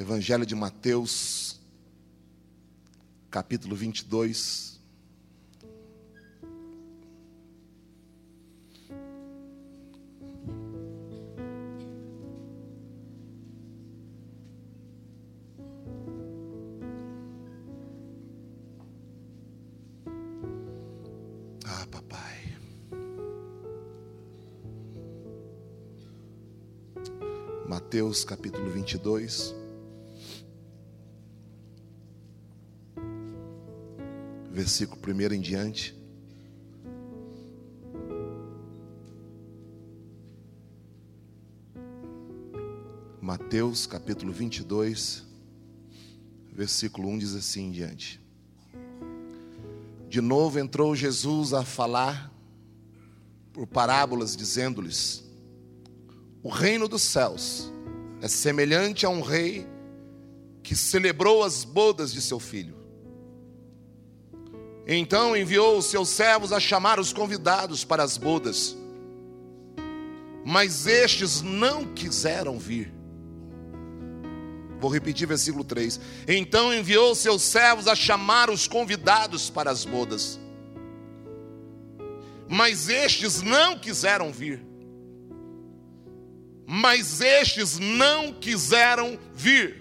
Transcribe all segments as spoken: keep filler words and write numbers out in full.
Evangelho de Mateus, capítulo vinte e dois. Ah, papai. Mateus, capítulo vinte e dois. Versículo primeiro em diante. Mateus capítulo vinte e dois, versículo um diz assim em diante. De novo entrou Jesus a falar por parábolas, dizendo-lhes: o reino dos céus é semelhante a um rei que celebrou as bodas de seu filho. Então enviou os seus servos a chamar os convidados para as bodas, mas estes não quiseram vir. Vou repetir versículo três. Então enviou os seus servos a chamar os convidados para as bodas, mas estes não quiseram vir. Mas estes não quiseram vir.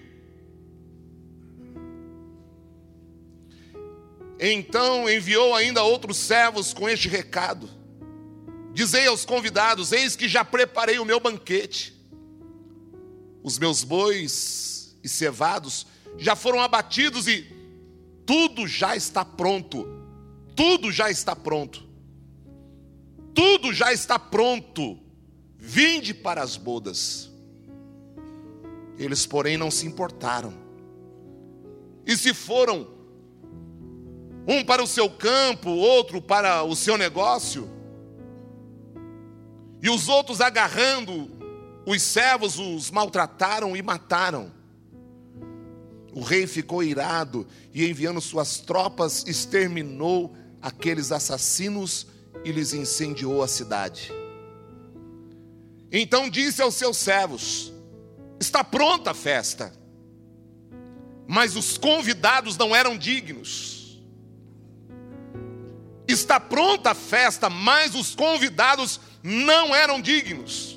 Então enviou ainda outros servos com este recado: dizei aos convidados: eis que já preparei o meu banquete. Os meus bois e cevados já foram abatidos e tudo já está pronto. Tudo já está pronto. Tudo já está pronto. Vinde para as bodas. Eles, porém, não se importaram. E se foram, um para o seu campo, outro para o seu negócio, e os outros, agarrando os servos, os maltrataram e mataram. O rei ficou irado e, enviando suas tropas, exterminou aqueles assassinos e lhes incendiou a cidade. Então disse aos seus servos: está pronta a festa, mas os convidados não eram dignos. Está pronta a festa, mas os convidados não eram dignos.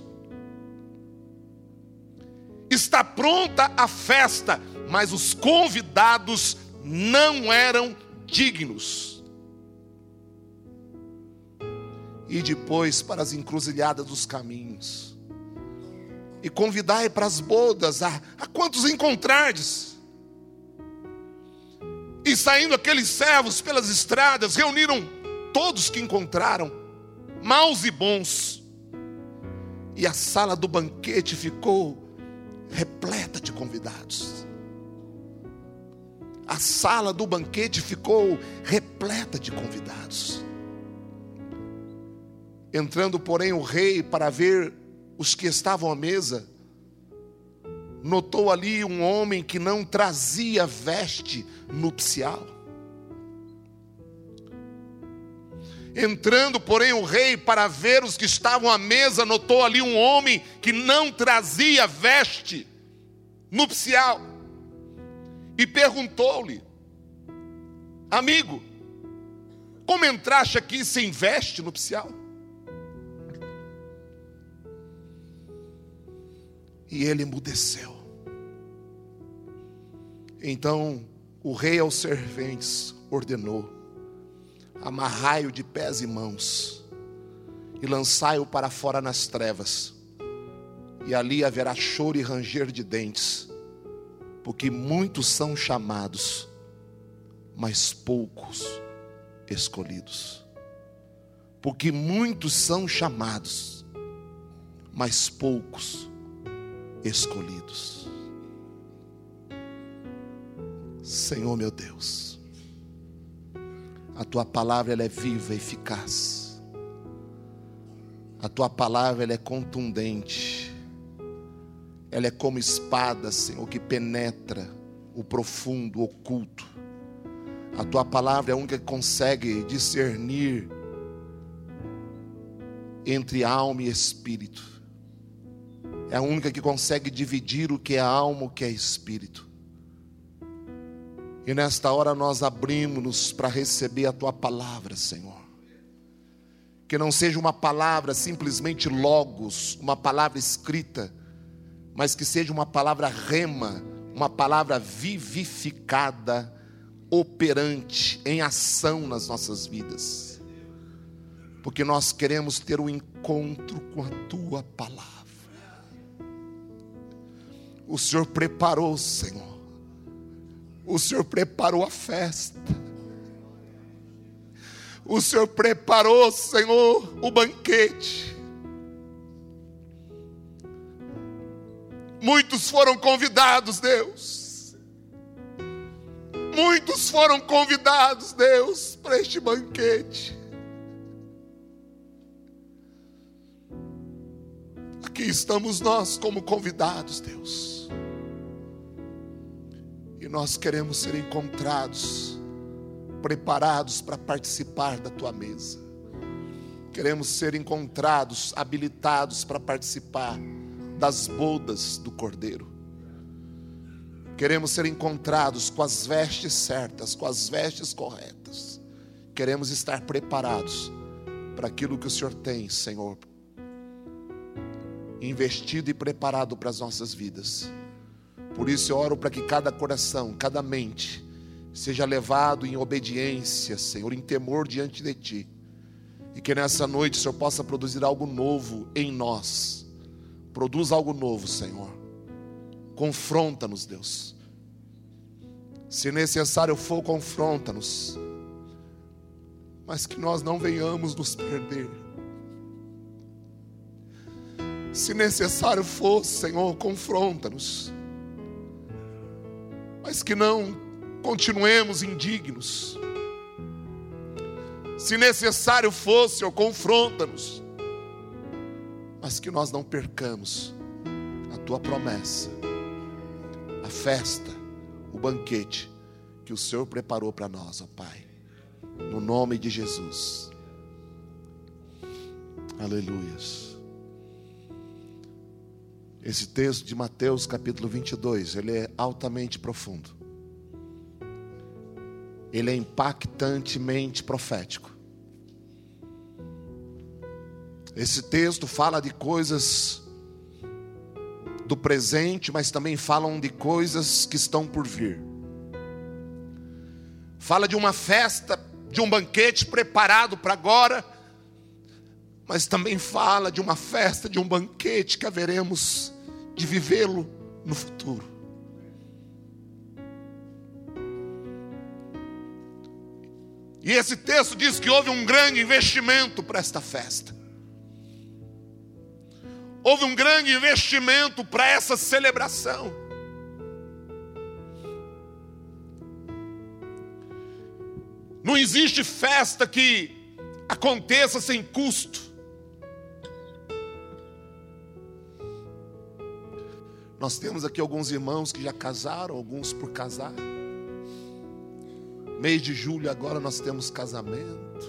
Está pronta a festa, mas os convidados não eram dignos. E depois para as encruzilhadas dos caminhos, e convidai para as bodas a, a quantos encontrardes. E saindo aqueles servos pelas estradas, reuniram todos que encontraram, maus e bons, e a sala do banquete ficou repleta de convidados. A sala do banquete ficou repleta de convidados. Entrando, porém, o rei para ver os que estavam à mesa, notou ali um homem que não trazia veste nupcial. Entrando, porém, o rei para ver os que estavam à mesa, notou ali um homem que não trazia veste nupcial. E perguntou-lhe: amigo, como entraste aqui sem veste nupcial? E ele emudeceu. Então o rei aos serventes ordenou: amarrai-o de pés e mãos e lançai-o para fora nas trevas, e ali haverá choro e ranger de dentes, porque muitos são chamados, mas poucos escolhidos. Porque muitos são chamados, mas poucos escolhidos. Senhor meu Deus, a tua palavra ela é viva e eficaz. A tua palavra ela é contundente. Ela é como espada, Senhor, que penetra o profundo, o oculto. A tua palavra é a única que consegue discernir entre alma e espírito. é a única que consegue dividir o que é alma, o que é espírito. E nesta hora nós abrimos-nos para receber a Tua palavra, Senhor. Que não seja uma palavra simplesmente logos, uma palavra escrita, mas que seja uma palavra rema, uma palavra vivificada, operante, em ação nas nossas vidas. Porque nós queremos ter um encontro com a Tua palavra. O Senhor preparou, Senhor. O Senhor preparou a festa. O Senhor preparou, Senhor, o banquete. Muitos foram convidados, Deus. Muitos foram convidados, Deus, para este banquete. Aqui estamos nós como convidados, Deus. E nós queremos ser encontrados, preparados para participar da Tua mesa. Queremos ser encontrados, habilitados para participar das bodas do Cordeiro. Queremos ser encontrados com as vestes certas, com as vestes corretas. Queremos estar preparados para aquilo que o Senhor tem, Senhor, investido e preparado para as nossas vidas. Por isso eu oro para que cada coração, cada mente seja levado em obediência, Senhor, em temor diante de Ti. E que nessa noite o Senhor possa produzir algo novo em nós. Produz algo novo, Senhor. Confronta-nos, Deus. Se necessário for, confronta-nos. Mas que nós não venhamos nos perder. Se necessário for, Senhor, confronta-nos. Mas que não continuemos indignos. Se necessário for, Senhor, confronta-nos. Mas que nós não percamos a Tua promessa, a festa, o banquete que o Senhor preparou para nós, ó Pai. No nome de Jesus. Aleluias. Esse texto de Mateus capítulo vinte e dois, ele é altamente profundo. Ele é impactantemente profético. Esse texto fala de coisas do presente, mas também falam de coisas que estão por vir. Fala de uma festa, de um banquete preparado para agora, mas também fala de uma festa, de um banquete que haveremos de vivê-lo no futuro. E esse texto diz que houve um grande investimento para esta festa. Houve um grande investimento para essa celebração. Não existe festa que aconteça sem custo. Nós temos aqui alguns irmãos que já casaram, alguns por casar. Mês de julho agora nós temos casamento.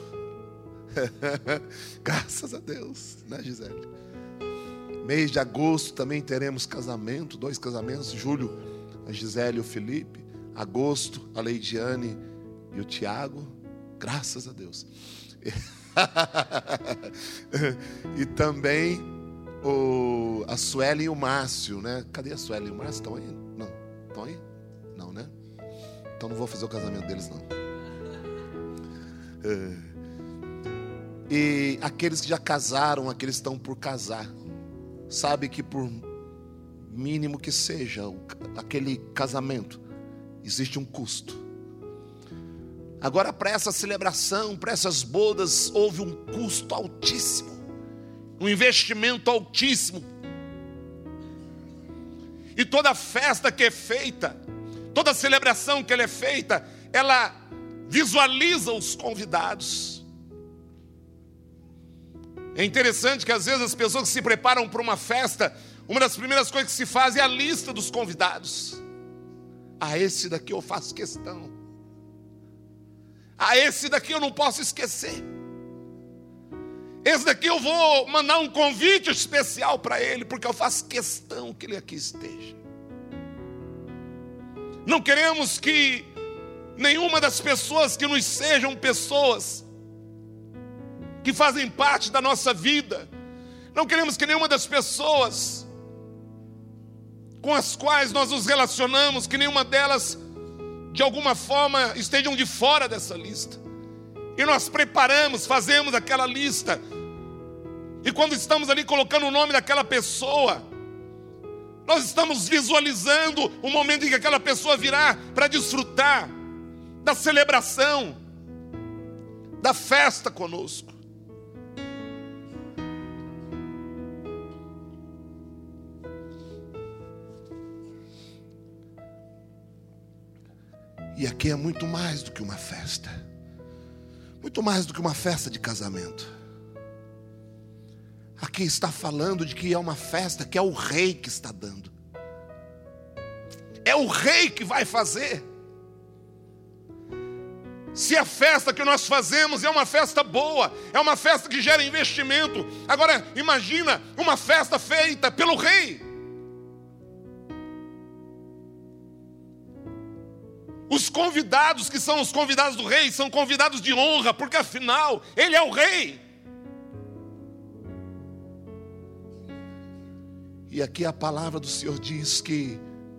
Graças a Deus, né, Gisele? Mês de agosto também teremos casamento, dois casamentos. Julho, a Gisele e o Felipe. Agosto, a Leidiane e o Tiago. Graças a Deus. E também o, a Sueli e o Márcio, né? Cadê a Sueli e o Márcio? Estão aí? Não. Estão aí? Não, né? Então não vou fazer o casamento deles, não. E aqueles que já casaram, aqueles que estão por casar, sabe que por mínimo que seja aquele casamento, existe um custo. Agora, para essa celebração, para essas bodas, houve um custo altíssimo, um investimento altíssimo. E toda festa que é feita, toda celebração que ela é feita, ela visualiza os convidados. É interessante que às vezes as pessoas que se preparam para uma festa, uma das primeiras coisas que se faz é a lista dos convidados. Ah, esse daqui eu faço questão. Ah, esse daqui eu não posso esquecer. Esse daqui eu vou mandar um convite especial para ele, porque eu faço questão que ele aqui esteja. Não queremos que nenhuma das pessoas que nos sejam pessoas que fazem parte da nossa vida, não queremos que nenhuma das pessoas com as quais nós nos relacionamos, que nenhuma delas de alguma forma estejam de fora dessa lista. E nós preparamos, fazemos aquela lista. E quando estamos ali colocando o nome daquela pessoa, nós estamos visualizando o momento em que aquela pessoa virá para desfrutar da celebração, da festa conosco. E aqui é muito mais do que uma festa. Muito mais do que uma festa de casamento. Aqui está falando de que é uma festa que é o rei que está dando. É o rei que vai fazer. Se a festa que nós fazemos é uma festa boa, é uma festa que gera investimento. Agora imagina uma festa feita pelo rei. Os convidados que são os convidados do rei são convidados de honra, porque afinal ele é o rei. E aqui a palavra do Senhor diz que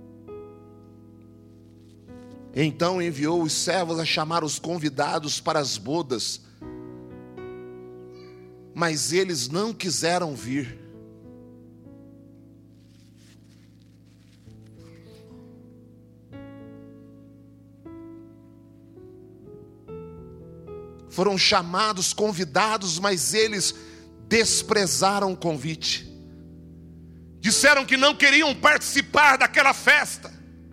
então enviou os servos a chamar os convidados para as bodas, mas eles não quiseram vir. Foram chamados, convidados, mas eles desprezaram o convite. Disseram que não queriam participar daquela festa.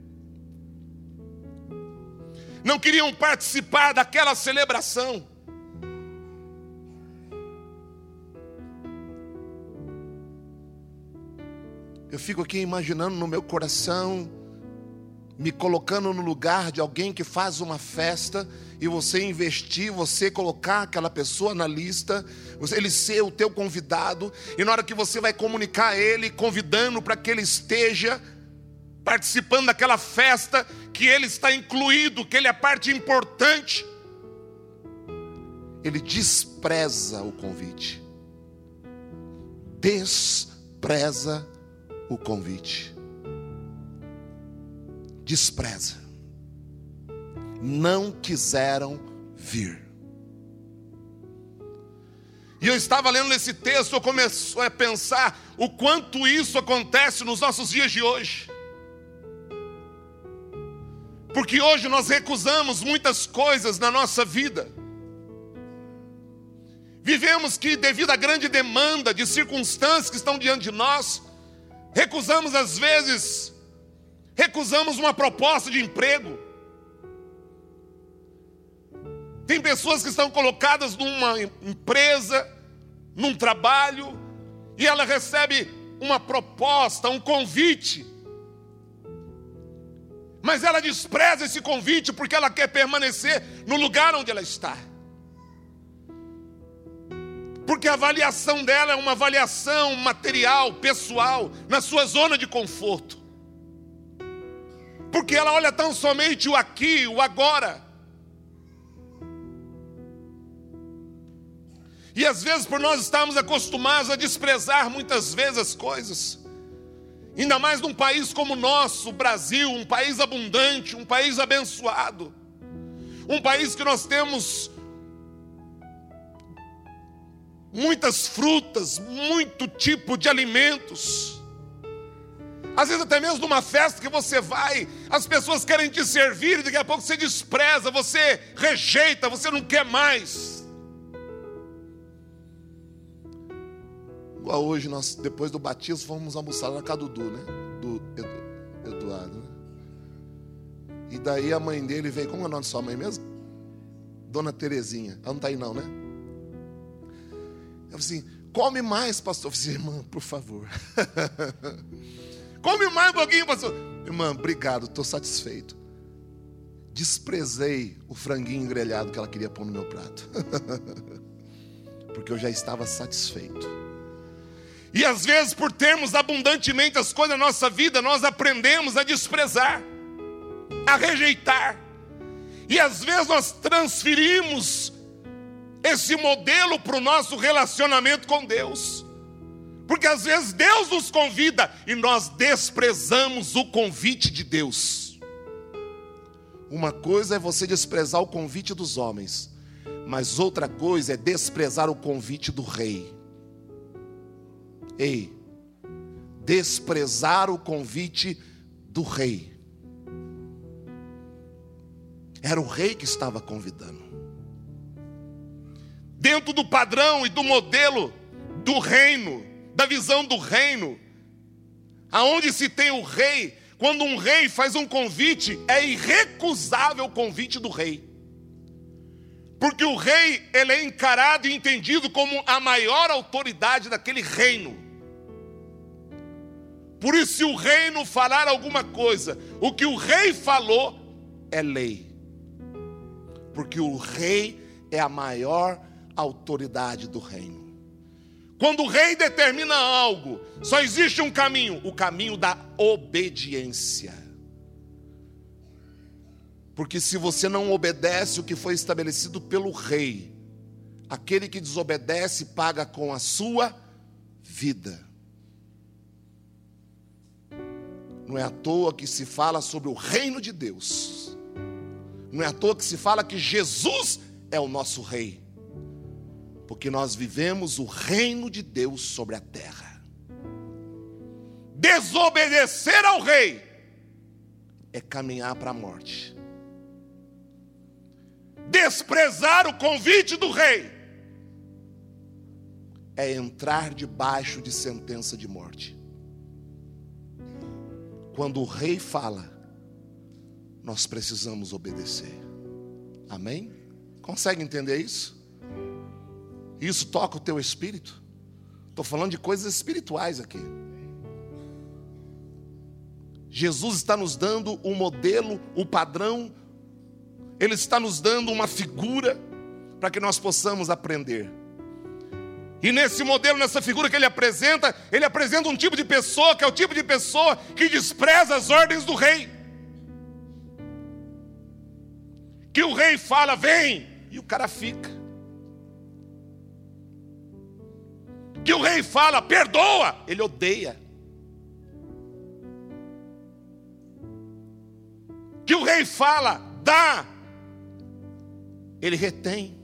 Não queriam participar daquela celebração. Eu fico aqui imaginando no meu coração, me colocando no lugar de alguém que faz uma festa e você investir, você colocar aquela pessoa na lista, ele ser o teu convidado, e na hora que você vai comunicar a ele, convidando para que ele esteja participando daquela festa, que ele está incluído, que ele é parte importante, ele despreza o convite. Despreza o convite. Despreza. Não quiseram vir. E eu estava lendo esse texto, eu comecei a pensar o quanto isso acontece nos nossos dias de hoje. Porque hoje nós recusamos muitas coisas na nossa vida. Vivemos que, devido à grande demanda de circunstâncias que estão diante de nós, recusamos às vezes, recusamos uma proposta de emprego. Tem pessoas que estão colocadas numa empresa, num trabalho, e ela recebe uma proposta, um convite. Mas ela despreza esse convite porque ela quer permanecer no lugar onde ela está. Porque a avaliação dela é uma avaliação material, pessoal, na sua zona de conforto. Porque ela olha tão somente o aqui, o agora. E às vezes por nós estarmos acostumados a desprezar muitas vezes as coisas. Ainda mais num país como o nosso, o Brasil, um país abundante, um país abençoado. Um país que nós temos muitas frutas, muito tipo de alimentos. Às vezes até mesmo numa festa que você vai, as pessoas querem te servir e daqui a pouco você despreza, você rejeita, você não quer mais. Igual hoje, nós, depois do batismo, fomos almoçar na casa do Dudu, né? Do Edu, Eduardo, né? E daí a mãe dele veio, como é o nome da sua mãe mesmo? Dona Terezinha. Ela não está aí não, né? Eu falei assim, come mais, pastor. Eu falei assim, irmã, por favor. Come mais um pouquinho, pastor. Irmã, obrigado, estou satisfeito. Desprezei o franguinho grelhado que ela queria pôr no meu prato. porque eu já estava satisfeito. E às vezes, por termos abundantemente as coisas na nossa vida, nós aprendemos a desprezar, a rejeitar. E às vezes nós transferimos esse modelo para o nosso relacionamento com Deus. Porque às vezes Deus nos convida e nós desprezamos o convite de Deus. Uma coisa é você desprezar o convite dos homens, mas outra coisa é desprezar o convite do rei. Ei, desprezar o convite do rei. Era o rei que estava convidando. Dentro do padrão e do modelo do reino, da visão do reino, aonde se tem o rei, quando um rei faz um convite, é irrecusável o convite do rei. Porque o rei, ele é encarado e entendido como a maior autoridade daquele reino. Por isso, se o reino falar alguma coisa, o que o rei falou é lei. Porque o rei é a maior autoridade do reino. Quando o rei determina algo, só existe um caminho, o caminho da obediência. Porque se você não obedece o que foi estabelecido pelo rei, aquele que desobedece paga com a sua vida. Não é à toa que se fala sobre o reino de Deus. Não é à toa que se fala que Jesus é o nosso rei. Porque nós vivemos o reino de Deus sobre a terra. Desobedecer ao rei é caminhar para a morte. Desprezar o convite do rei é entrar debaixo de sentença de morte. Quando o rei fala, nós precisamos obedecer. Amém? Consegue entender isso? Isso toca o teu espírito? Estou falando de coisas espirituais aqui. Jesus está nos dando um modelo, o padrão. Ele está nos dando uma figura para que nós possamos aprender. E nesse modelo, nessa figura que ele apresenta, ele apresenta um tipo de pessoa, que é o tipo de pessoa que despreza as ordens do rei. Que o rei fala, vem, e o cara fica. Que o rei fala, perdoa, ele odeia. Que o rei fala, dá, ele retém.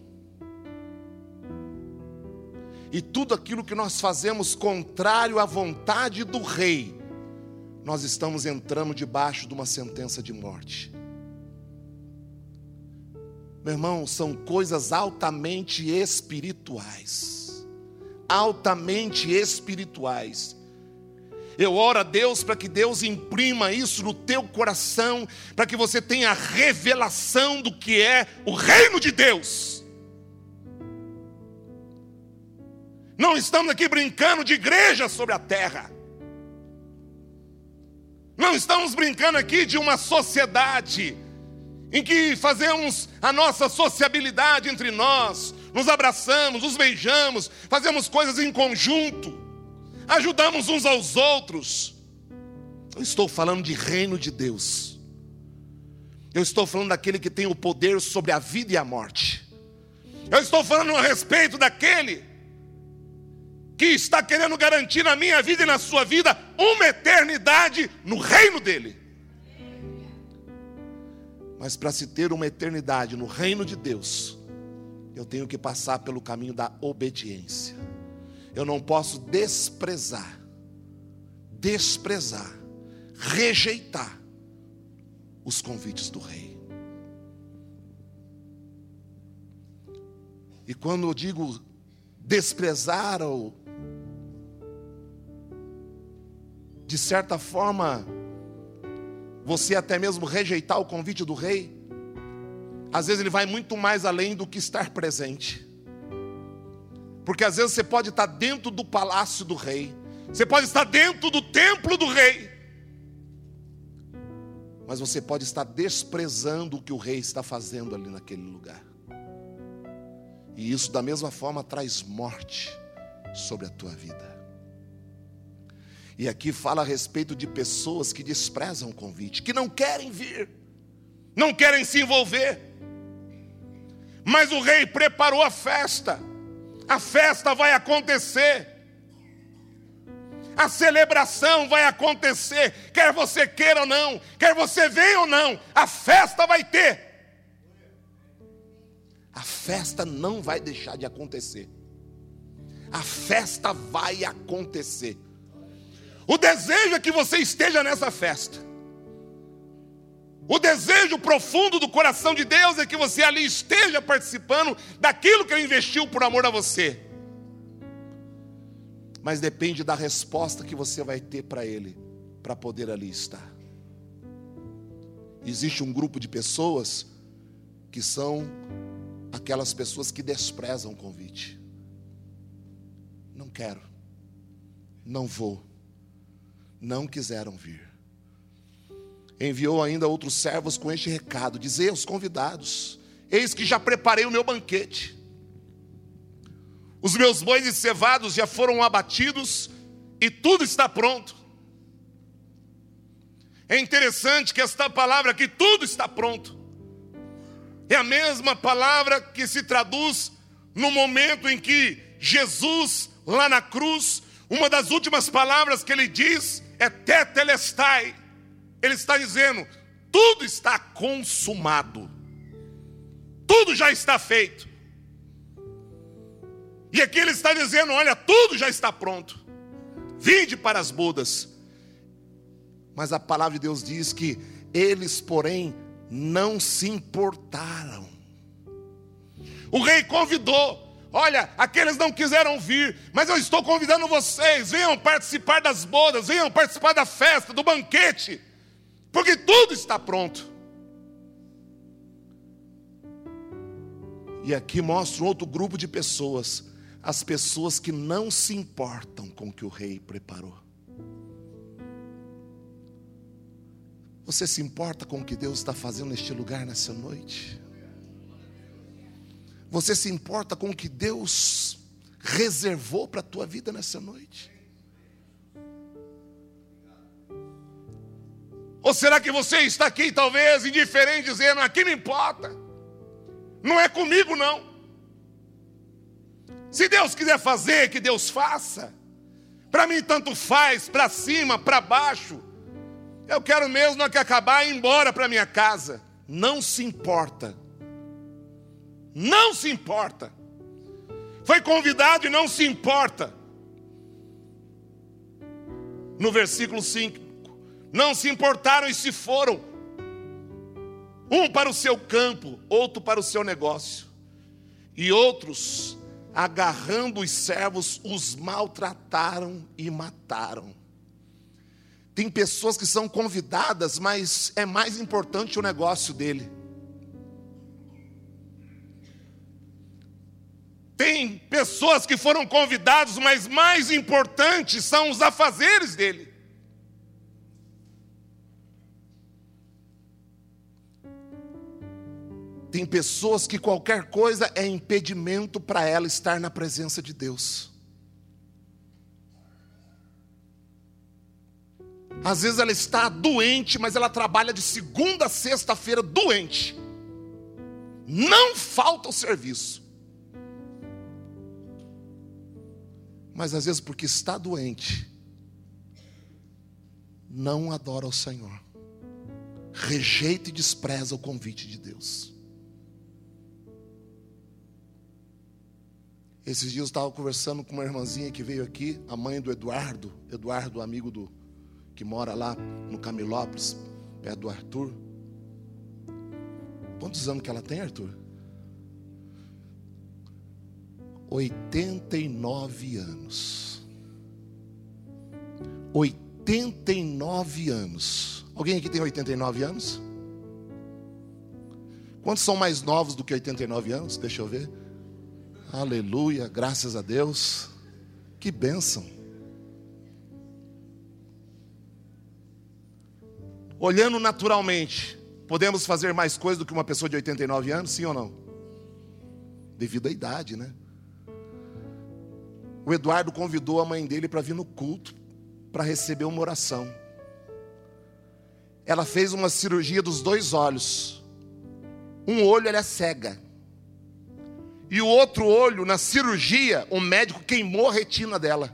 E tudo aquilo que nós fazemos contrário à vontade do rei, nós estamos entrando debaixo de uma sentença de morte. Meu irmão, são coisas altamente espirituais. Altamente espirituais. Eu oro a Deus para que Deus imprima isso no teu coração, para que você tenha a revelação do que é o reino de Deus. Não estamos aqui brincando de igreja sobre a terra. Não estamos brincando aqui de uma sociedade em que fazemos a nossa sociabilidade entre nós, nos abraçamos, nos beijamos, fazemos coisas em conjunto, ajudamos uns aos outros. Eu estou falando de reino de Deus. Eu estou falando daquele que tem o poder sobre a vida e a morte. Eu estou falando a respeito daquele que está querendo garantir na minha vida e na sua vida uma eternidade no reino dele. Mas para se ter uma eternidade no reino de Deus, eu tenho que passar pelo caminho da obediência. Eu não posso desprezar, desprezar, rejeitar os convites do rei. E quando eu digo desprezar ou, de certa forma, você até mesmo rejeitar o convite do rei, às vezes ele vai muito mais além do que estar presente. Porque às vezes você pode estar dentro do palácio do rei, você pode estar dentro do templo do rei, mas você pode estar desprezando o que o rei está fazendo ali naquele lugar. E isso da mesma forma traz morte sobre a tua vida. E aqui fala a respeito de pessoas que desprezam o convite, que não querem vir, não querem se envolver. Mas o rei preparou a festa. A festa vai acontecer. A celebração vai acontecer, quer você queira ou não, quer você venha ou não, a festa vai ter. A festa não vai deixar de acontecer. A festa vai acontecer. O desejo é que você esteja nessa festa. O desejo profundo do coração de Deus é que você ali esteja participando daquilo que Ele investiu por amor a você. Mas depende da resposta que você vai ter para Ele, para poder ali estar. Existe um grupo de pessoas que são aquelas pessoas que desprezam o convite. Não quero, não vou, não quiseram vir. Enviou ainda outros servos com este recado: dizei aos convidados, eis que já preparei o meu banquete. Os meus bois e cevados já foram abatidos e tudo está pronto. É interessante que esta palavra aqui, tudo está pronto, é a mesma palavra que se traduz no momento em que Jesus, lá na cruz, uma das últimas palavras que Ele diz é tetelestai. Ele está dizendo, tudo está consumado, tudo já está feito. E aqui Ele está dizendo, olha, tudo já está pronto, vinde para as bodas. Mas a palavra de Deus diz que eles, porém, não se importaram. O rei convidou, olha, aqueles não quiseram vir, mas eu estou convidando vocês, venham participar das bodas, venham participar da festa, do banquete, porque tudo está pronto. E aqui mostra um outro grupo de pessoas, as pessoas que não se importam com o que o rei preparou. Você se importa com o que Deus está fazendo neste lugar nessa noite? Você se importa com o que Deus reservou para a tua vida nessa noite? Ou será que você está aqui talvez indiferente, dizendo, aqui não importa, não é comigo não. Se Deus quiser fazer, que Deus faça. Para mim tanto faz, para cima, para baixo. Eu quero mesmo que acabar e ir embora para minha casa. Não se importa. Não se importa. Foi convidado e não se importa. No versículo cinco. Não se importaram e se foram. Um para o seu campo, outro para o seu negócio. E outros, agarrando os servos, os maltrataram e mataram. Tem pessoas que são convidadas, mas é mais importante o negócio dele. Tem pessoas que foram convidadas, mas mais importantes são os afazeres dele. Tem pessoas que qualquer coisa é impedimento para ela estar na presença de Deus. Às vezes ela está doente, mas ela trabalha de segunda a sexta-feira doente. Não falta o serviço. Mas às vezes porque está doente, não adora o Senhor. Rejeita e despreza o convite de Deus. Esses dias eu estava conversando com uma irmãzinha que veio aqui, a mãe do Eduardo, Eduardo, amigo do, que mora lá no Camilópolis, perto do Arthur. Quantos anos que ela tem, Arthur? oitenta e nove anos. oitenta e nove anos. Alguém aqui tem oitenta e nove anos? Quantos são mais novos do que oitenta e nove anos? Deixa eu ver. Aleluia, graças a Deus. Que bênção. Olhando naturalmente, podemos fazer mais coisas do que uma pessoa de oitenta e nove anos, sim ou não? devido à idade, né? O Eduardo convidou a mãe dele para vir no culto, para receber uma oração. Ela fez uma cirurgia dos dois olhos. Um olho ela é cega. E o outro olho, na cirurgia, o médico queimou a retina dela.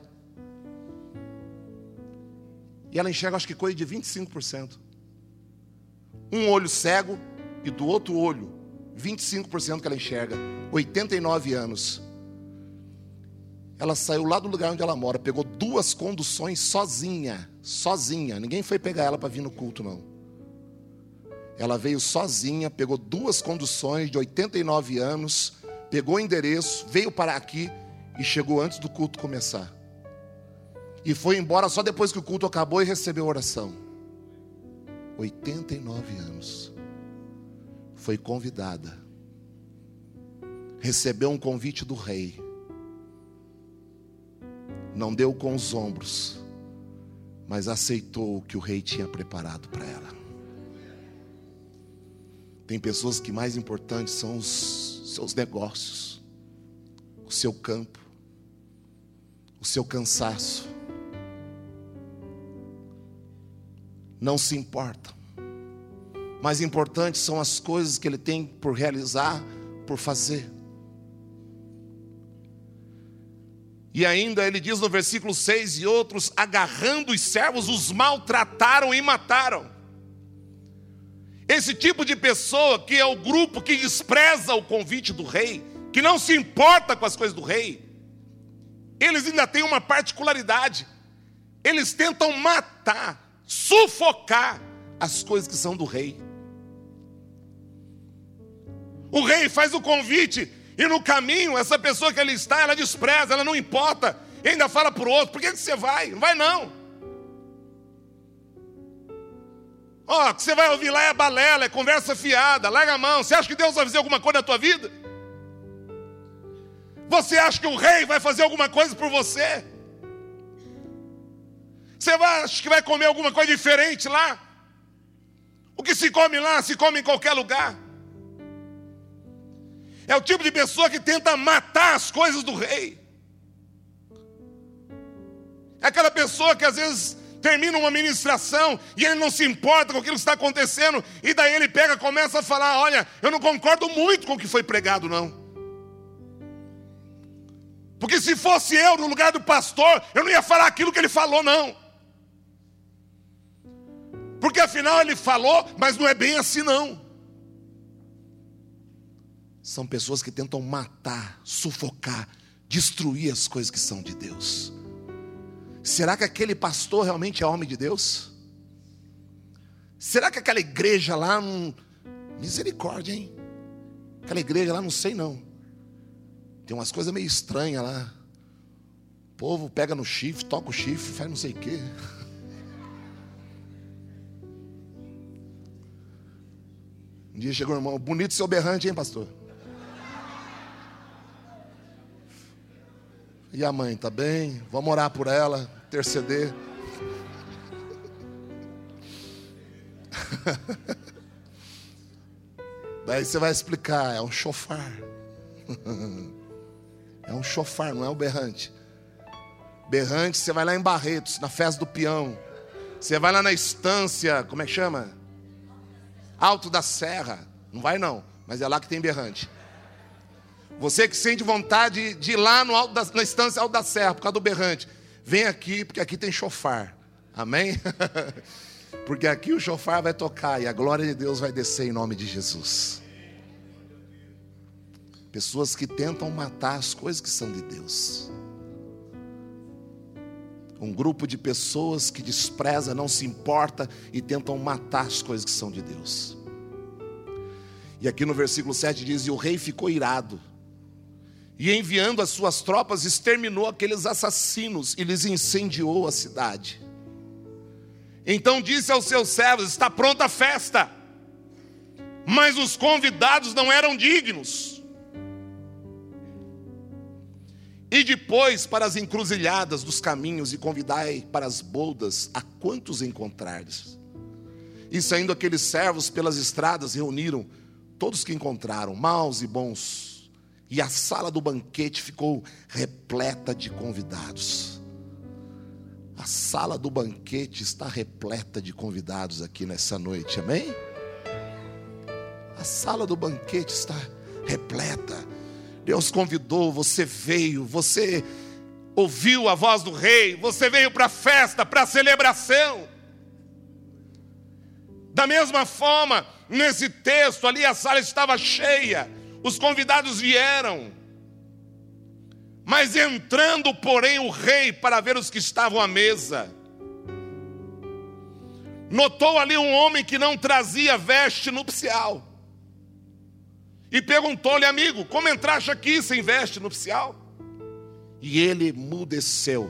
E ela enxerga, acho que coisa de vinte e cinco por cento. Um olho cego e do outro olho, vinte e cinco por cento que ela enxerga. oitenta e nove anos. Ela saiu lá do lugar onde ela mora, pegou duas conduções sozinha. Sozinha. Ninguém foi pegar ela para vir no culto, não. Ela veio sozinha, pegou duas conduções de oitenta e nove anos, pegou o endereço, veio parar aqui e chegou antes do culto começar. E foi embora só depois que o culto acabou e recebeu a oração. oitenta e nove anos. Foi convidada. Recebeu um convite do rei. Não deu com os ombros, mas aceitou o que o rei tinha preparado para ela. Tem pessoas que mais importantes são os seus negócios, o seu campo, o seu cansaço. Não se importam. Mais importantes são as coisas que ele tem por realizar, por fazer. E ainda ele diz no versículo seis, e outros, agarrando os servos, os maltrataram e mataram. Esse tipo de pessoa, que é o grupo que despreza o convite do rei, que não se importa com as coisas do rei, eles ainda têm uma particularidade. Eles tentam matar, sufocar as coisas que são do rei. O rei faz o convite, e no caminho, essa pessoa que ali está, ela despreza, ela não importa. E ainda fala para o outro, por que que você vai? Não vai não. Ó, o que você vai ouvir lá é balela, é conversa fiada, larga a mão. Você acha que Deus vai fazer alguma coisa na tua vida? Você acha que o rei vai fazer alguma coisa por você? Você vai, acha que vai comer alguma coisa diferente lá? O que se come lá, se come em qualquer lugar. É o tipo de pessoa que tenta matar as coisas do rei. É aquela pessoa que às vezes termina uma ministração e ele não se importa com aquilo que está acontecendo, e daí ele pega e começa a falar, olha, eu não concordo muito com o que foi pregado não. Porque se fosse eu no lugar do pastor, eu não ia falar aquilo que ele falou não. Porque afinal ele falou, mas não é bem assim não. São pessoas que tentam matar, sufocar, destruir as coisas que são de Deus. Será que aquele pastor realmente é homem de Deus? Será que aquela igreja lá não... Misericórdia, hein? Aquela igreja lá não sei não. Tem umas coisas meio estranhas lá. O povo pega no chifre, toca o chifre, faz não sei o quê. Um dia chegou um irmão, bonito seu berrante, hein, pastor? E a mãe, tá bem? Vamos orar por ela, interceder. Daí você vai explicar, é um chofar. É um chofar, não é um berrante. Berrante, você vai lá em Barretos, na festa do peão. Você vai lá na estância, como é que chama? Alto da Serra. Não vai não, mas é lá que tem berrante. Você que sente vontade de ir lá no alto da, na estância Alto da Serra, por causa do berrante, vem aqui, porque aqui tem chofar. Amém? Porque aqui o chofar vai tocar e a glória de Deus vai descer em nome de Jesus. Pessoas que tentam matar as coisas que são de Deus. Um grupo de pessoas que despreza, não se importa e tentam matar as coisas que são de Deus. E aqui no versículo sete diz, e o rei ficou irado. E enviando as suas tropas, exterminou aqueles assassinos e lhes incendiou a cidade. Então disse aos seus servos, está pronta a festa. Mas os convidados não eram dignos. E depois para as encruzilhadas dos caminhos e convidai para as bodas a quantos encontrardes. E saindo aqueles servos pelas estradas reuniram todos que encontraram, maus e bons, E a sala do banquete ficou repleta de convidados. A sala do banquete está repleta de convidados aqui nessa noite, amém? A sala do banquete está repleta. Deus convidou, você veio, você ouviu a voz do rei, você veio para a festa, para a celebração. Da mesma forma, nesse texto ali a sala estava cheia, os convidados vieram. Mas entrando, porém, o rei para ver os que estavam à mesa, notou ali um homem que não trazia veste nupcial. E perguntou-lhe: amigo, como entraste aqui sem veste nupcial? E ele emudeceu.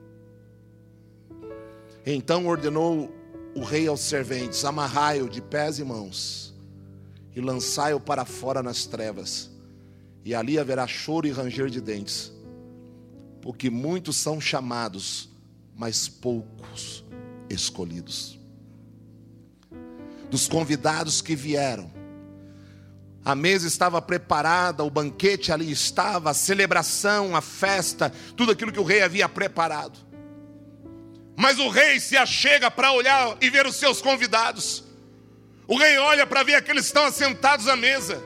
Então ordenou o rei aos serventes: amarrai-o de pés e mãos e lançai-o para fora nas trevas, e ali haverá choro e ranger de dentes, porque muitos são chamados, mas poucos escolhidos. Dos convidados que vieram, a mesa estava preparada, o banquete ali estava, a celebração, a festa, tudo aquilo que o rei havia preparado. Mas o rei se achega para olhar e ver os seus convidados. O rei olha para ver aqueles que estão assentados à mesa.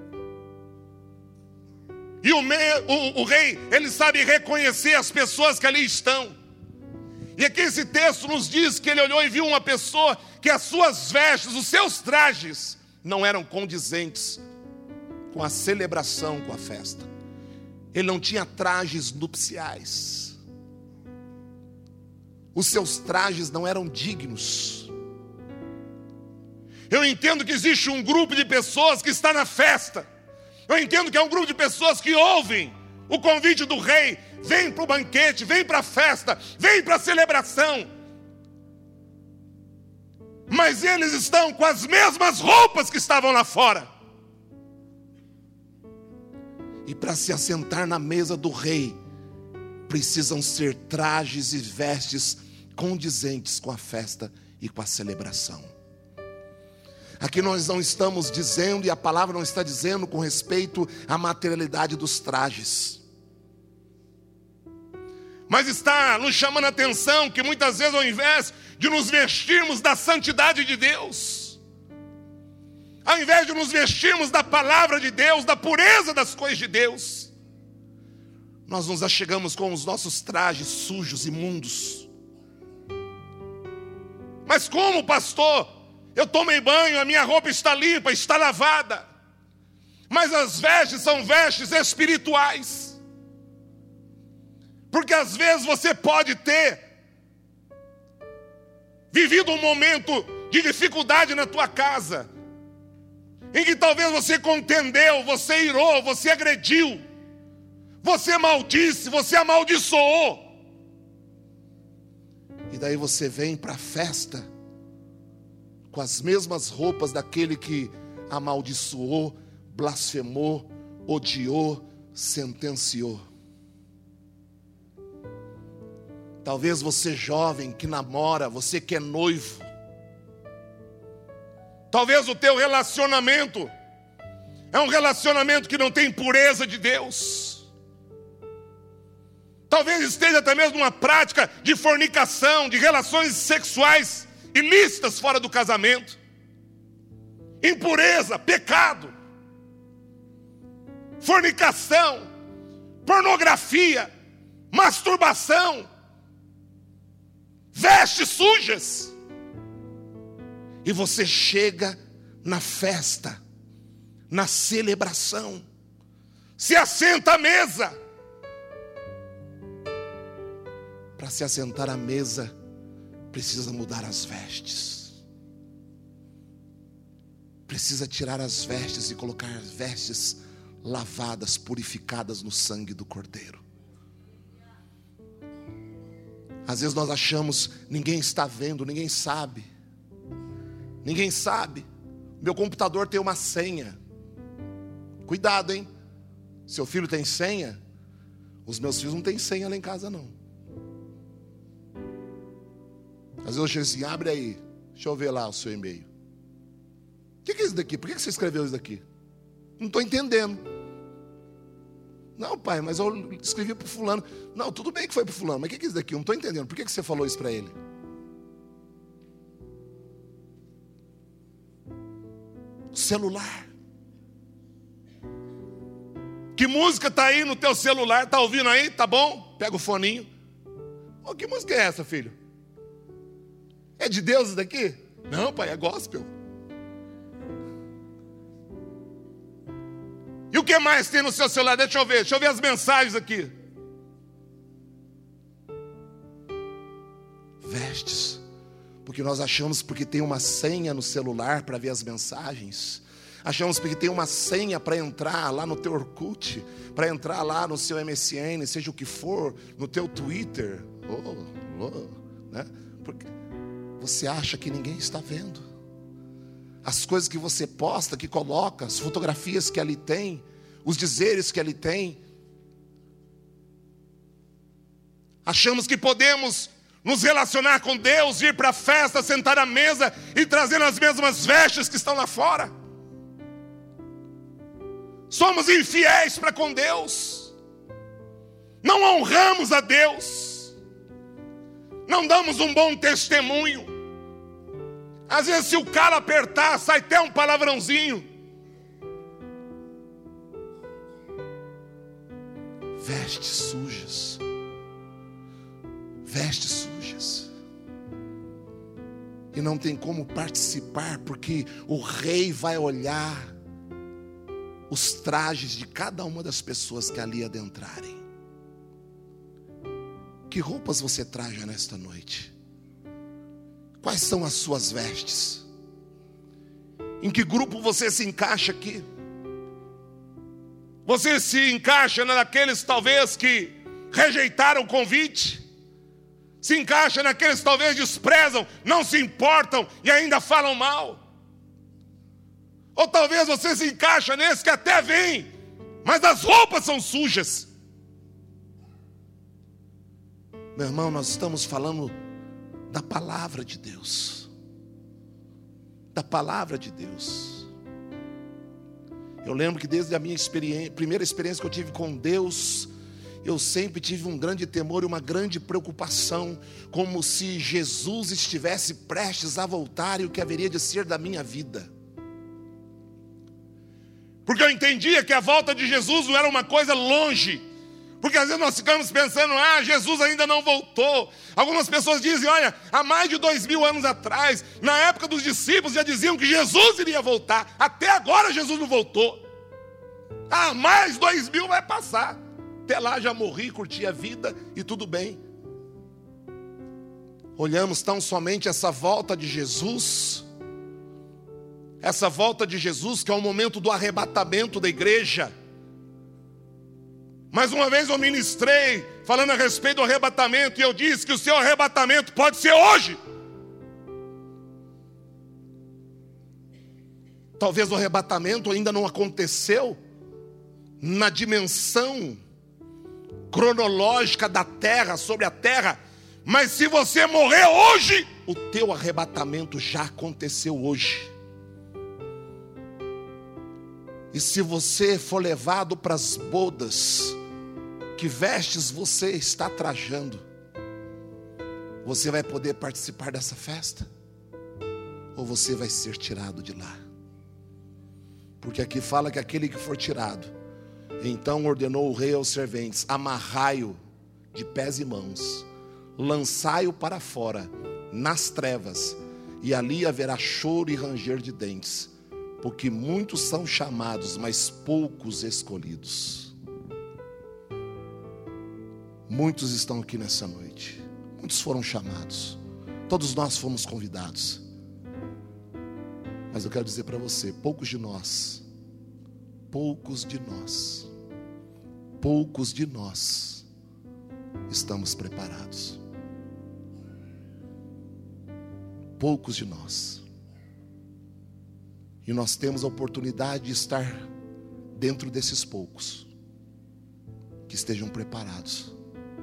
E o, me, o, o rei, ele sabe reconhecer as pessoas que ali estão. E aqui esse texto nos diz que ele olhou e viu uma pessoa que as suas vestes, os seus trajes, não eram condizentes com a celebração, com a festa. Ele não tinha trajes nupciais. Os seus trajes não eram dignos. Eu entendo que existe um grupo de pessoas que está na festa. Eu entendo que é um grupo de pessoas que ouvem o convite do rei. Vem para o banquete, vem para a festa, vem para a celebração. Mas eles estão com as mesmas roupas que estavam lá fora. E para se assentar na mesa do rei, precisam ser trajes e vestes condizentes com a festa e com a celebração. Aqui nós não estamos dizendo, e a palavra não está dizendo com respeito à materialidade dos trajes. Mas está nos chamando a atenção que muitas vezes, ao invés de nos vestirmos da santidade de Deus, ao invés de nos vestirmos da palavra de Deus, da pureza das coisas de Deus, nós nos achegamos com os nossos trajes sujos, imundos. Mas como, pastor? Eu tomei banho, a minha roupa está limpa, está lavada. Mas as vestes são vestes espirituais. Porque às vezes você pode ter vivido um momento de dificuldade na tua casa, em que talvez você contendeu, você irou, você agrediu, você maldisse, você amaldiçoou. E daí você vem para a festa com as mesmas roupas daquele que amaldiçoou, blasfemou, odiou, sentenciou. Talvez você jovem que namora, você que é noivo, talvez o teu relacionamento é um relacionamento que não tem pureza de Deus. Talvez esteja até mesmo uma prática de fornicação, de relações sexuais ilícitas fora do casamento. Impureza, pecado, fornicação, pornografia, masturbação, vestes sujas. E você chega na festa, na celebração, se assenta à mesa. Para se assentar à mesa, precisa mudar as vestes. Precisa tirar as vestes e colocar as vestes lavadas, purificadas no sangue do Cordeiro. Às vezes nós achamos, ninguém está vendo, ninguém sabe. Ninguém sabe. Meu computador tem uma senha. Cuidado, hein? Seu filho tem senha? Os meus filhos não têm senha lá em casa, não. Às vezes eu chego assim, abre aí, deixa eu ver lá o seu e-mail. O que é isso daqui? Por que você escreveu isso daqui? Não estou entendendo. Não, pai, mas eu escrevi para o fulano. Não, tudo bem que foi para o fulano, mas o que é isso daqui? Eu não estou entendendo. Por que você falou isso para ele? Celular. Que música está aí no teu celular? Está ouvindo aí? Tá bom? Pega o foninho. Oh, que música é essa, filho? É de Deus isso daqui? Não, pai, é gospel. E o que mais tem no seu celular? Deixa eu ver, deixa eu ver as mensagens aqui. Vestes. Porque nós achamos porque tem uma senha no celular para ver as mensagens. Achamos porque tem uma senha para entrar lá no teu Orkut, para entrar lá no seu M S N, seja o que for, no teu Twitter. Oh, oh, né? Porque você acha que ninguém está vendo. As coisas que você posta, que coloca, as fotografias que ali tem, os dizeres que ali tem. Achamos que podemos nos relacionar com Deus, ir para a festa, sentar à mesa e trazer as mesmas vestes que estão lá fora. Somos infiéis para com Deus. Não honramos a Deus. Não damos um bom testemunho. Às vezes se o cara apertar, sai até um palavrãozinho. Vestes sujas. Vestes sujas. E não tem como participar, porque o rei vai olhar os trajes de cada uma das pessoas que ali adentrarem. Que roupas você traja nesta noite? Quais são as suas vestes? Em que grupo você se encaixa aqui? Você se encaixa naqueles talvez que rejeitaram o convite? Se encaixa naqueles talvez desprezam, não se importam e ainda falam mal? Ou talvez você se encaixa nesse que até vem, mas as roupas são sujas. Meu irmão, nós estamos falando da palavra de Deus. Da palavra de Deus. Eu lembro que desde a minha experiência, primeira experiência que eu tive com Deus, eu sempre tive um grande temor e uma grande preocupação, como se Jesus estivesse prestes a voltar e o que haveria de ser da minha vida. Porque eu entendia que a volta de Jesus não era uma coisa longe. Porque às vezes nós ficamos pensando, ah, Jesus ainda não voltou. Algumas pessoas dizem, olha, há mais de dois mil anos atrás, na época dos discípulos, já diziam que Jesus iria voltar. Até agora Jesus não voltou. Ah, mais dois mil vai passar. Até lá já morri, curti a vida e tudo bem. Olhamos tão somente essa volta de Jesus, essa volta de Jesus que é o momento do arrebatamento da igreja. Mais uma vez eu ministrei falando a respeito do arrebatamento e eu disse que o seu arrebatamento pode ser hoje. Talvez o arrebatamento ainda não aconteceu na dimensão cronológica da terra, sobre a terra, mas se você morrer hoje, o teu arrebatamento já aconteceu hoje. E se você for levado para as bodas, que vestes você está trajando? Você vai poder participar dessa festa? Ou você vai ser tirado de lá? Porque aqui fala que aquele que for tirado, então ordenou o rei aos serventes, amarrai-o de pés e mãos, lançai-o para fora, nas trevas, e ali haverá choro e ranger de dentes, porque muitos são chamados, mas poucos escolhidos. Muitos estão aqui nessa noite, muitos foram chamados, todos nós fomos convidados. Mas eu quero dizer para você, poucos de nós, poucos de nós, poucos de nós estamos preparados. Poucos de nós. E nós temos a oportunidade de estar dentro desses poucos que estejam preparados.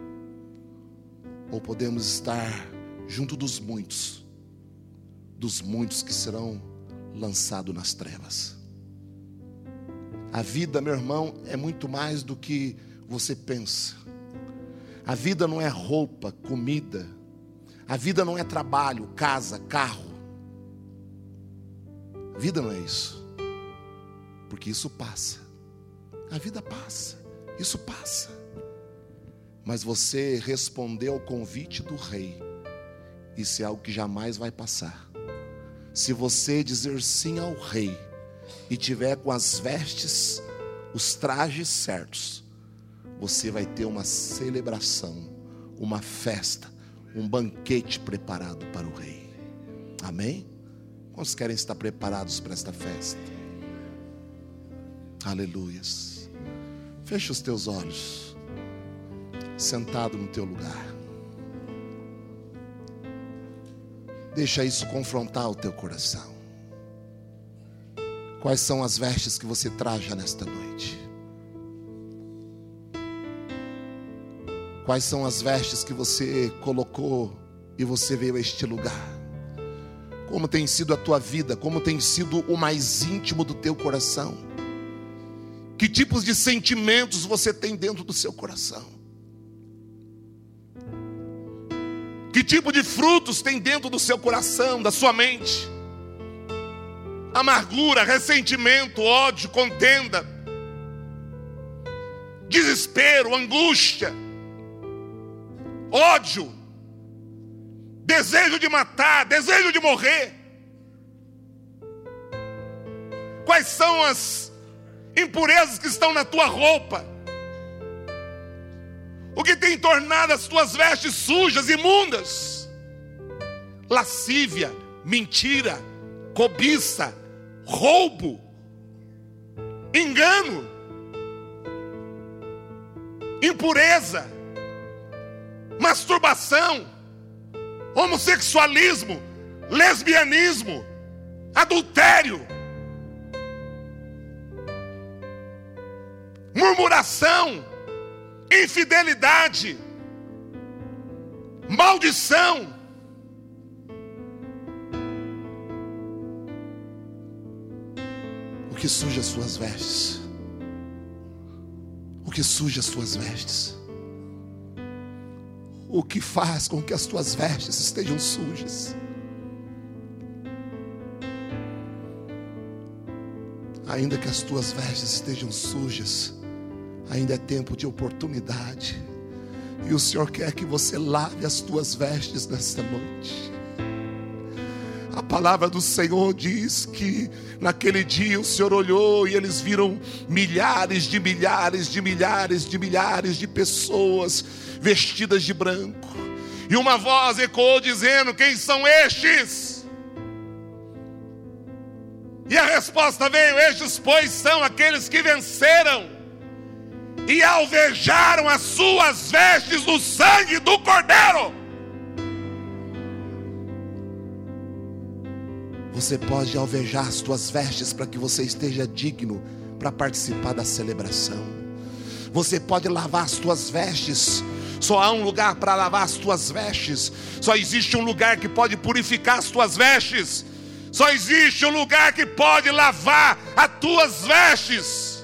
Ou podemos estar junto dos muitos, dos muitos que serão lançados nas trevas. A vida, meu irmão, é muito mais do que você pensa. A vida não é roupa, comida. A vida não é trabalho, casa, carro. A vida não é isso. Porque isso passa. A vida passa. Isso passa. Mas você respondeu ao convite do rei. Isso é algo que jamais vai passar. Se você dizer sim ao rei e tiver com as vestes, os trajes certos, você vai ter uma celebração, uma festa, um banquete preparado para o rei. Amém? Quantos querem estar preparados para esta festa? Aleluias. Fecha os teus olhos, sentado no teu lugar. Deixa isso confrontar o teu coração. Quais são as vestes que você traja nesta noite? Quais são as vestes que você colocou e você veio a este lugar? Como tem sido a tua vida? Como tem sido o mais íntimo do teu coração? Que tipos de sentimentos você tem dentro do seu coração? Que tipo de frutos tem dentro do seu coração, da sua mente? Amargura, ressentimento, ódio, contenda, desespero, angústia, ódio, desejo de matar, desejo de morrer. Quais são as impurezas que estão na tua roupa? O que tem tornado as tuas vestes sujas, imundas? Lascívia, mentira, cobiça, roubo, engano, impureza, masturbação, homossexualismo, lesbianismo, adultério, murmuração, infidelidade, maldição. O que suja as suas vestes? O que suja as suas vestes? O que faz com que as tuas vestes estejam sujas? Ainda que as tuas vestes estejam sujas, ainda é tempo de oportunidade. E o Senhor quer que você lave as tuas vestes nesta noite. A palavra do Senhor diz que naquele dia o Senhor olhou e eles viram milhares de milhares de milhares de milhares de pessoas vestidas de branco. E uma voz ecoou dizendo: quem são estes? E a resposta veio: estes, pois, são aqueles que venceram e alvejaram as suas vestes no sangue do Cordeiro. Você pode alvejar as tuas vestes para que você esteja digno para participar da celebração. Você pode lavar as tuas vestes. Só há um lugar para lavar as tuas vestes. Só existe um lugar que pode purificar as tuas vestes. Só existe um lugar que pode lavar as tuas vestes.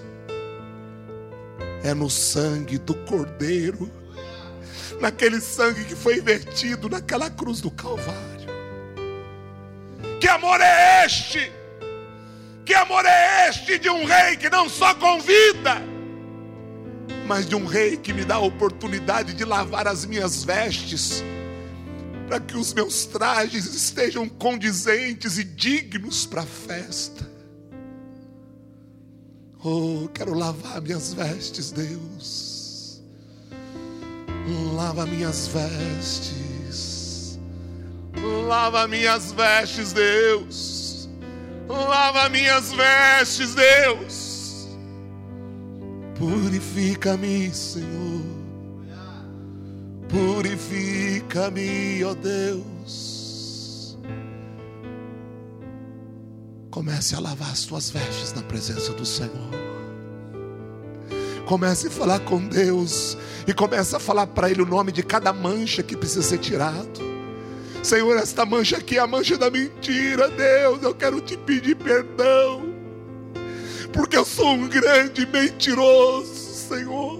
É no sangue do Cordeiro. Naquele sangue que foi vertido naquela cruz do Calvário. Que amor é este? Que amor é este de um rei que não só convida, mas de um rei que me dá a oportunidade de lavar as minhas vestes, para que os meus trajes estejam condizentes e dignos para a festa. Oh, quero lavar minhas vestes, Deus. Lava minhas vestes. Lava minhas vestes, Deus. Lava minhas vestes, Deus. Purifica-me, Senhor. Purifica-me, ó Deus. Comece a lavar as tuas vestes na presença do Senhor. Comece a falar com Deus e comece a falar para Ele o nome de cada mancha que precisa ser tirado. Senhor, esta mancha aqui é a mancha da mentira. Deus, eu quero te pedir perdão, porque eu sou um grande mentiroso, Senhor.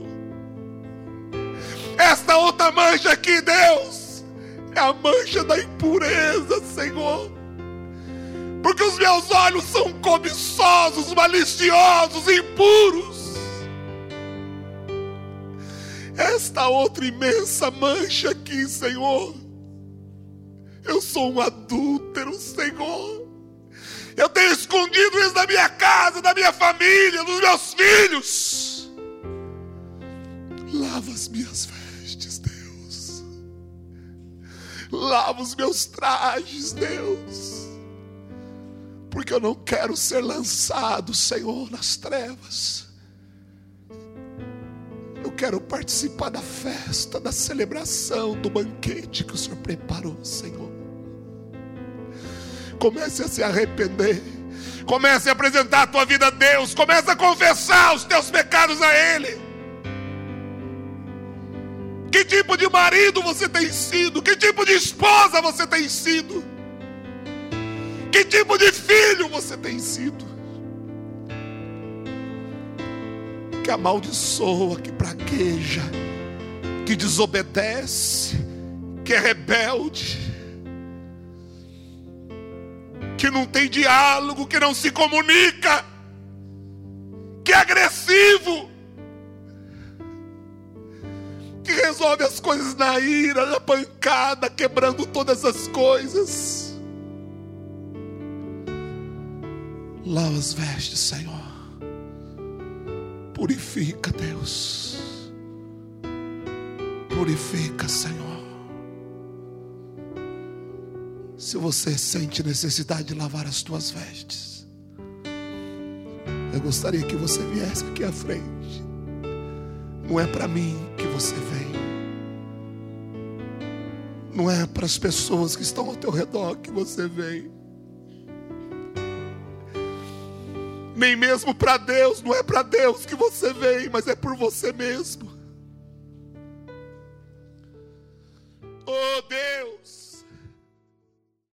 Esta outra mancha aqui, Deus, é a mancha da impureza, Senhor, porque os meus olhos são cobiçosos, maliciosos, impuros. Esta outra imensa mancha aqui, Senhor, eu sou um adúltero, Senhor. Eu tenho escondido isso da minha casa, da minha família, dos meus filhos. Lava as minhas vestes, Deus. Lava os meus trajes, Deus. Porque eu não quero ser lançado, Senhor, nas trevas. Eu quero participar da festa, da celebração, do banquete que o Senhor preparou, Senhor. Comece a se arrepender. Comece a apresentar a tua vida a Deus. Comece a confessar os teus pecados a Ele. Que tipo de marido você tem sido? Que tipo de esposa você tem sido? Que tipo de filho você tem sido? Que amaldiçoa, que pragueja, que desobedece, que é rebelde, que não tem diálogo, que não se comunica, que é agressivo, que resolve as coisas na ira, na pancada, quebrando todas as coisas. Lava as vestes, Senhor. Purifica, Deus. Purifica, Senhor. Se você sente necessidade de lavar as tuas vestes, eu gostaria que você viesse aqui à frente. Não é para mim que você vem. Não é para as pessoas que estão ao teu redor que você vem. Nem mesmo para Deus, não é para Deus que você vem, mas é por você mesmo.